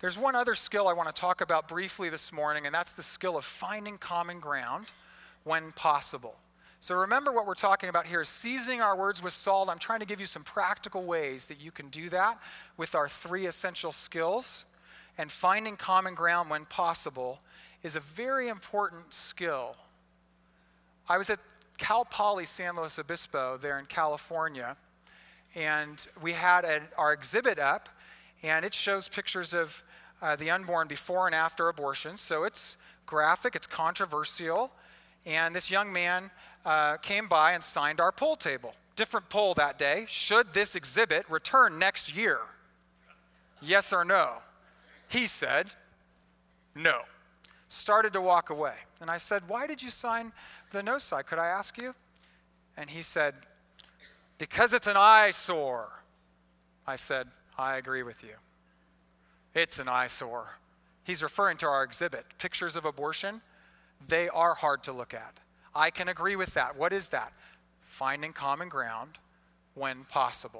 There's one other skill I want to talk about briefly this morning, and that's the skill of finding common ground when possible. So remember what we're talking about here is seasoning our words with salt. I'm trying to give you some practical ways that you can do that with our 3 essential skills. And finding common ground when possible is a very important skill. I was at Cal Poly San Luis Obispo there in California, and we had our exhibit up, and it shows pictures of the unborn before and after abortion. So it's graphic, it's controversial, and this young man came by and signed our poll table. Different poll that day. Should this exhibit return next year? Yes or no? He said, no. Started to walk away. And I said, why did you sign the no side? Could I ask you? And he said, because it's an eyesore. I said, I agree with you. It's an eyesore. He's referring to our exhibit. Pictures of abortion, they are hard to look at. I can agree with that. What is that? Finding common ground when possible.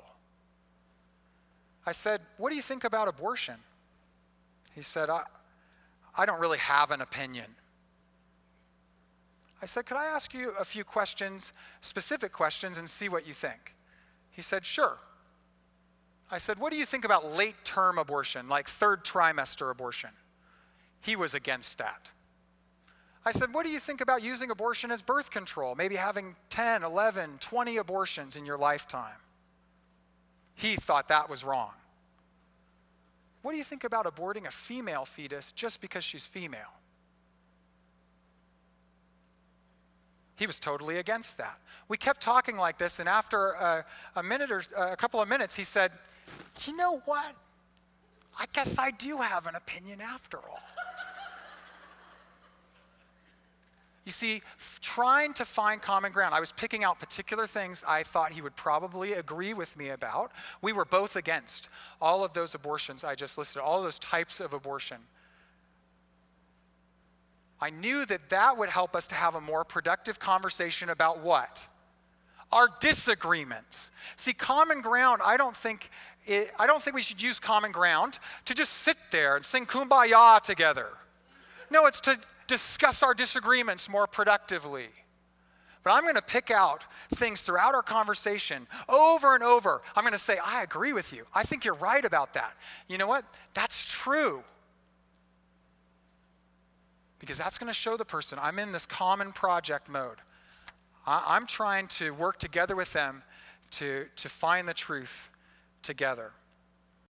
I said, what do you think about abortion? He said, I don't really have an opinion. I said, could I ask you a few questions, specific questions, and see what you think? He said, sure. I said, what do you think about late-term abortion, like 3rd trimester abortion? He was against that. I said, what do you think about using abortion as birth control, maybe having 10, 11, 20 abortions in your lifetime? He thought that was wrong. What do you think about aborting a female fetus just because she's female? He was totally against that. We kept talking like this, and after a couple of minutes, he said, you know what? I guess I do have an opinion after all. You see, trying to find common ground, I was picking out particular things I thought he would probably agree with me about. We were both against all of those abortions I just listed, all those types of abortion. I knew that would help us to have a more productive conversation about what? Our disagreements. See, common ground, I don't think we should use common ground to just sit there and sing Kumbaya together. No, it's to discuss our disagreements more productively. But I'm going to pick out things throughout our conversation over and over. I'm going to say, I agree with you. I think you're right about that. You know what? That's true. Because that's going to show the person I'm in this common project mode. I'm trying to work together with them to find the truth together.